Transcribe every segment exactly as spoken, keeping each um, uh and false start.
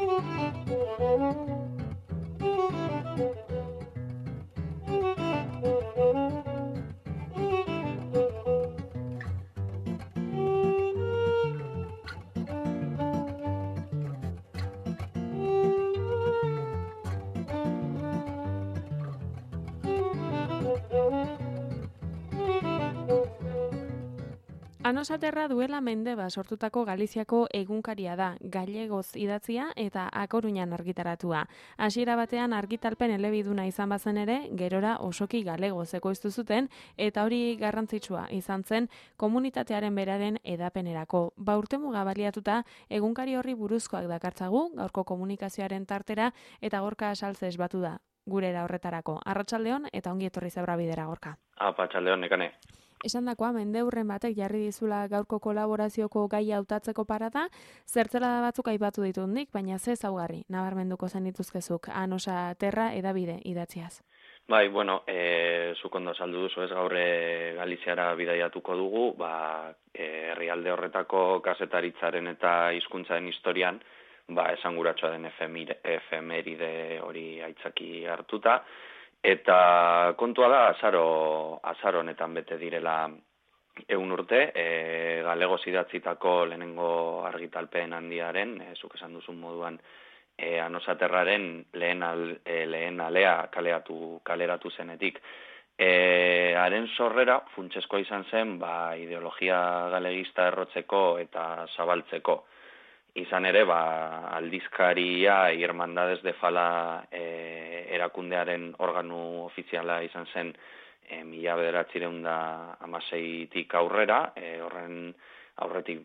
Anosaterra duela mende ba sortutako Galiziako egunkaria da, gallegoz idatzia eta A Coruñan argitaratua. Hasiera batean argitalpen elebiduna izan bazen ere, gerora osoki galegoz ekoiztu zuten eta hori garrantzitsua izan zen komunitatearen beraren edapenerako. Ba urtemuga baliatuta egunkari horri buruzkoak dakartzagu, gaurko komunikazioaren tartera eta Gorka Saltzes batu da gurera horretarako. Arratsaldeon eta ongi etorri Zebra Bidera, Gorka. Apa, arratsaldeon, nekane. Esandakoa, mendeurren batek jarri dizula gaurko kolaborazioko gaia hautatzeko parada, zertzelada batzuk aipatu ditut nik, baina ze ezaugarri nabarmenduko zenituzkezuk Anosaterra edabide idatziaz. Bai, bueno, e, zuk ondo saldu duzu ez gaur Galiziara bidaiatuko dugu, ba, e, herrialde horretako kazetaritzaren eta hizkuntzaren historian, ba, esanguratsua den efemire, efemeride hori aitzaki hartuta, eta kontua da azaro, azaro honetan bete direla egun urte, e, galegoz idatzitako lehenengo argitalpen handiaren, e, zuk esan duzun moduan, e, Anosaterraren lehen, al, e, lehen alea kaleratu, kaleratu zenetik. E, haren sorrera funtsezkoa izan zen ba, ideologia galegista errotzeko eta zabaltzeko. Izan ere, ba, aldizkaria Hermandades de Fala e, erakundearen organu ofiziala izan zen e, mila bederatziehun eta hamaseitik aurrera, e, horren aurretik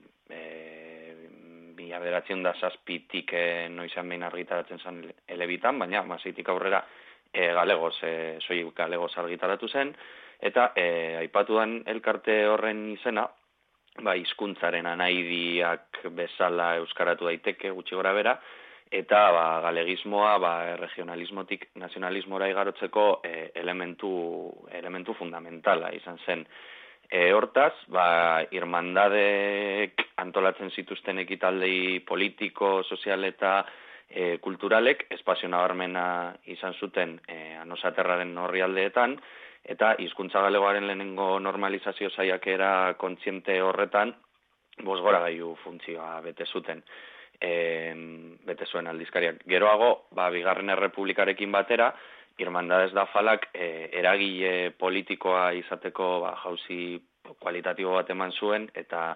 e, mila bederatziehun eta zazpitik e, noizean behin argitaratzen zen elebitan, baina hamaseitik aurrera e, galegoz, e, soilik galegoz argitaratu zen, eta e, aipatuan elkarte horren izena, ba, hizkuntzaren anaidiak bezala euskaratu daiteke gutxi gora bera, eta ba, galegismoa ba, regionalismotik nazionalismora igarotzeko e, elementu, elementu fundamentala izan zen. E, hortaz, ba, Hermandadek antolatzen zituzten ekitaldei politiko, sozial eta e, kulturalek espazio nabarmena izan zuten e, Anosaterraren orrialdeetan, eta hizkuntza galegoaren lehenengo normalizazio saiakera kontziente horretan bosgoragailu funtzioa bete zuten. E, bete zuen aldizkariak. Geroago, ba, Bigarren Errepublikarekin batera, Hermandades da Falak e, eragile politikoa izateko ba, jauzi kualitatibo bat eman zuen eta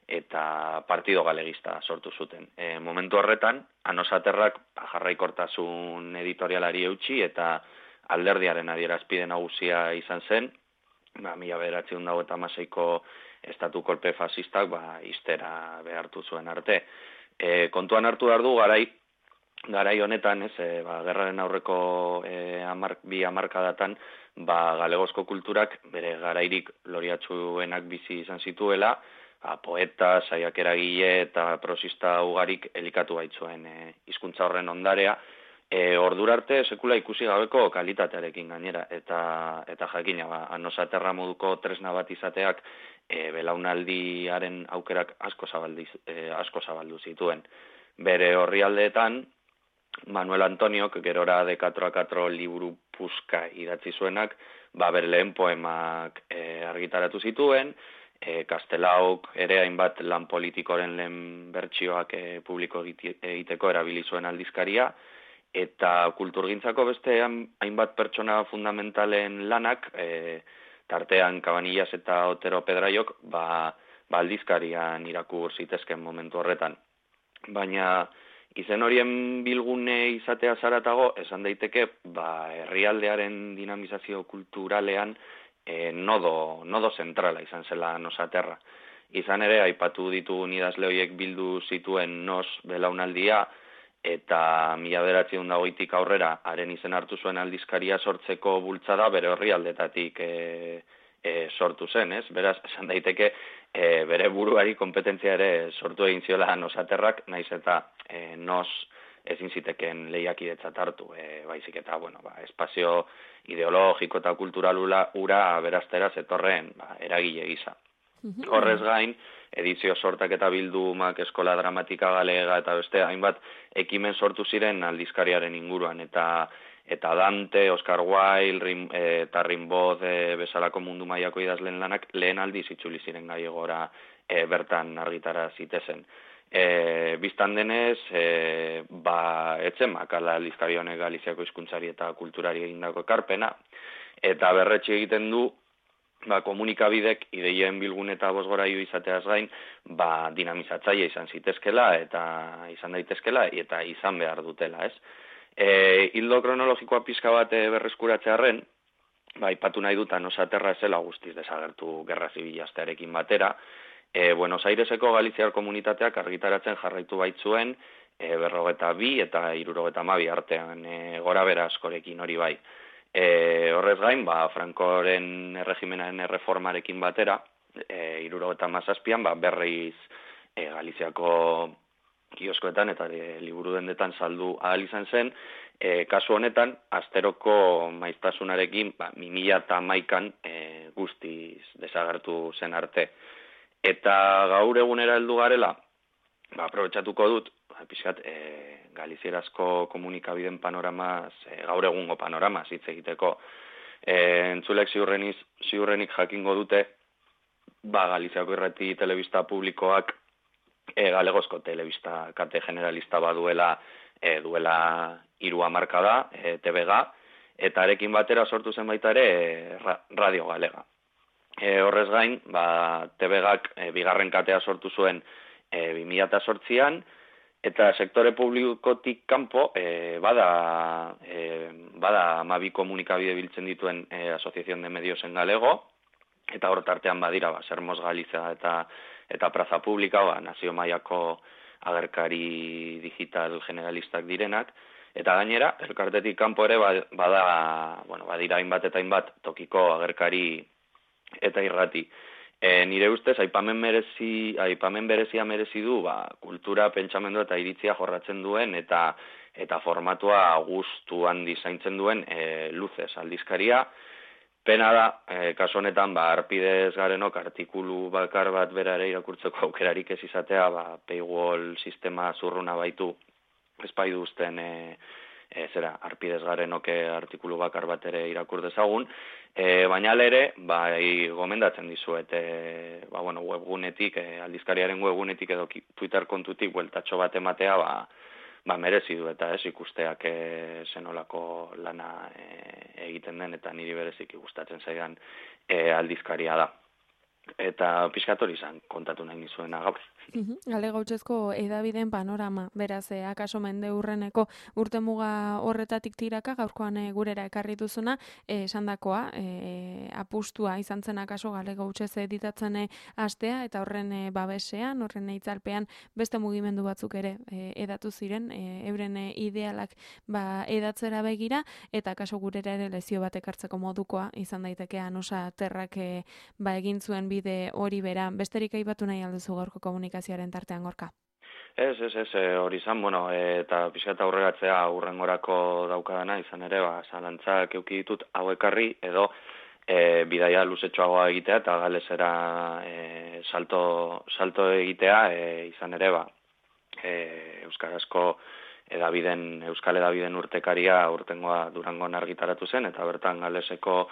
eta partido galegista sortu zuten. E, momentu horretan, Anosaterrak ba, jarraikortasun editorialari eutsi eta alderdiaren adierazpide nagusia izan zen, ba, mila bederatziehun eta hogeita hamaseiko estatu kolpe fasistak ba, iztera behartu zuen arte. E, kontuan hartu behar du garai, garai honetan, ez, e, ba, gerraren aurreko e, amar, bi hamarkadatan, ba, galegozko kulturak bere garairik loriatsuenak bizi izan zituela, ba, poeta, saiakeragile eta prosista ugarik elikatu baitzuen e, hizkuntza horren ondarea, E, ordura arte sekula ikusi gabeko kalitatearekin gainera, eta eta jakina, ba, Anosaterra moduko tresna bat izateak e, belaunaldiaren aukerak asko zabaldu, e, asko zabaldu zituen. Bere orrialdeetan, Manuel Antoniok gerora de katro a katro liburu puska idatzi zuenak, ba, bere lehen poemak e, argitaratu zituen, e, Kastelauk ere hainbat lan politikoren lehen bertsioak e, publiko egiteko erabili zuen aldizkaria, eta kulturgintzako beste hainbat pertsona fundamentalen lanak, e, tartean Cabanillas eta Otero Pedraiok, ba, ba aldizkarian irakur zitezken momentu horretan. Baina izen horien bilgune izatea zaratago, esan daiteke, ba, herrialdearen dinamizazio kulturalean e, nodo, nodo zentrala izan zela Anosaterra. Izan ere, aipatu ditu idazle horiek bildu zituen nos belaunaldia, eta mila bederatziehun eta hogeitik aurrera haren izen hartu zuen aldizkaria sortzeko bultzada bere horrialdetatik e, e, sortu zen, ez? Beraz, esan daiteke e, bere buruari kompetentzia ere sortu egin ziola Anosaterrak, naiz eta e, nos ezin ziteken lehiakidetzat hartu, e, baizik eta, bueno, ba, espazio ideologiko eta kulturalula ura beraztera zetorren ba, eragile gisa. Horrez gain, edizio sortak eta bildumak, eskola dramatika galega eta beste hainbat ekimen sortu ziren aldizkariaren inguruan, eta eta Dante, Oscar Wilde, Rim, e, eta Rimbaud e, bezalako mundu mailako idazleen lanak lehen aldiz itzuli ziren gallegora e, bertan argitara zitezen. E, biztan denez, e, ba, etzen makala aldizkari honek Galiziako hizkuntzari eta kulturari egindako ekarpena, eta berretxe egiten du, ba, komunikabidek ideien bilgun eta bosgoraio izateaz gain, ba, dinamizatzaile izan zitezkela eta izan daitezkela eta izan behar dutela, ez? E, hildo kronologikoa pizka bat berreskuratzearren, ba, ipatu nahi dutan osaterra ezela guztiz desagertu gerra zibilastearekin batera, e, Buenos Aireseko Galiziar komunitateak argitaratzen jarraitu baitzuen, e, berrogeta bi eta hirurogeta hamabi artean e, gora bera askorekin hori bai. E, horrez gain, ba, Frankoren erregimenaren erreformarekin batera, e, hirurogeta hamazazpian, ba, berriz e, Galiziako kioskoetan eta e, liburu dendetan saldu ahal izan zen, e, kasu honetan, asteroko maiztasunarekin, ba, bi mila hamaikan e, guztiz desagertu zen arte. Eta gaur egunera heldu garela, ba, aprobetxatuko dut, ba, pixkat, e, galizierazko komunikabideen panoramaz, e, gaur egungo panoramaz hitz egiteko. E, entzulek ziurreniz, ziurrenik jakingo dute, ba, Galiziako irrati telebista publikoak e, galegozko telebista kate generalista baduela e, duela hiru hamarkada, e, T V G, eta arekin batera sortu zen baita ere e, ra, Radio Galega. E, horrez gain, ba, T V Gak e, bigarren katea sortu zuen e, bi mila zortzian, eta sektore publikotik kanpo e, bada e, bada hamabi komunikabide biltzen dituen e, Asociación de Medios en Galego, eta hor tartean badira ba, Sermos Galiza eta eta Praza Publika, ba, nazio mailako agerkari digital generalistak direnak, eta gainera, elkartetik kanpo ere bada, bueno, badira hainbat eta hainbat tokiko agerkari eta irrati. E, nire ustez, aipamen merezi, aipamen berezia merezi du, ba, kultura, pentsamendu eta iritzia jorratzen duen, eta eta formatua gustuan dizaintzen duen e, luzez aldizkaria. Pena da, e, kasu honetan, ba, Arpidez garenok artikulu bakar bat berare irakurtzeko aukerarik ez izatea, ba, paywall sistema zurruna baitu, espai duzten, e, e, zera, Arpidez garenok artikulu bakar bat ere irakur dezagun, e, baina ere, bai, gomendatzen dizuet, e, ba, bueno, webgunetik, e, aldizkariaren webgunetik edo Twitter kontutik bueltatxo bat ematea, ba, ba, merezi du eta ez ikusteak e, zenolako lana e, egiten den eta niri bereziki gustatzen zaidan e, aldizkaria da. Eta pixkatori izan kontatu nahi nizuena gaur. Gale gautzezko edabideen panorama, beraz, eh, akaso mende urreneko urtemuga horretatik tiraka, gaurkoan eh, gurera ekarri duzuna, eh, esandakoa, eh, apustua izan zen akaso gale gautzez editatzen eh, astea, eta horren eh, babesean, horren itzalpean beste mugimendu batzuk ere eh, edatu ziren, eh, euren eh, idealak ba, edatzera begira, eta akaso gurera ere lezio bat ekartzeko modukoa izan daiteke Anosa Terrak eh, ba, egin zuen bide hori bera. Besterik aipatu nahi alduzu gaurko komunikazioaren tartean, Gorka? Ez, ez, ez, hori izan, bueno, e, eta pixkat aurreratzea urrengorako daukadana, izan ere, ba, zalantzak euki ditut hau ekarri, edo e, bidaia luzetxoagoa egitea, eta galesera e, salto, salto egitea, e, izan ere, ba, e, Euskarazko edabiden, Euskal edabiden urtekaria urtengoa Durangon argitaratu zen, eta bertan galeseko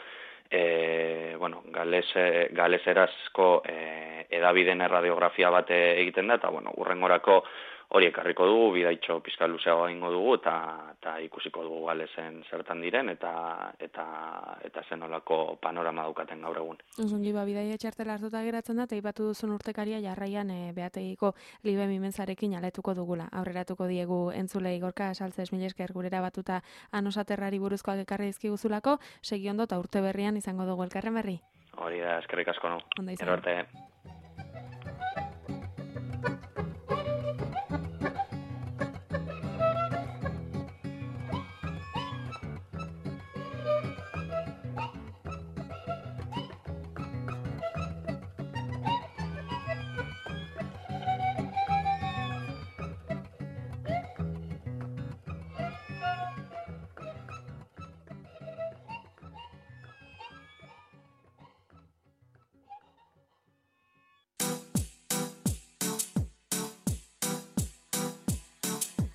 E, bueno, galese, galeserazko e, edabiden erradiografia bat egiten da, eta bueno, urrengorako hori ekarriko dugu, bidaitxo pizka luzeagoa egingo dugu, eta, eta ikusiko dugu galesen zertan diren, eta eta eta zenolako panorama daukaten gaur egun. Osongi, ba, bidaia txartela hartuta geratzen da, eta ipatu duzun urtekaria jarraian e, behategiko libe mimentzarekin aletuko dugula. Aurreratuko diegu entzulei. Gorka, saltzez mila esker gurera batuta Anosa Terrari buruzkoak ekarri dizkiguzulako, segi ondo eta urte berrian izango dugu elkarren berri. Hori da, eskerrik asko no. Ondo izan. Gero arte.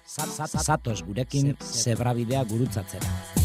Zatoz gurekin zebrabidea gurutzatzera.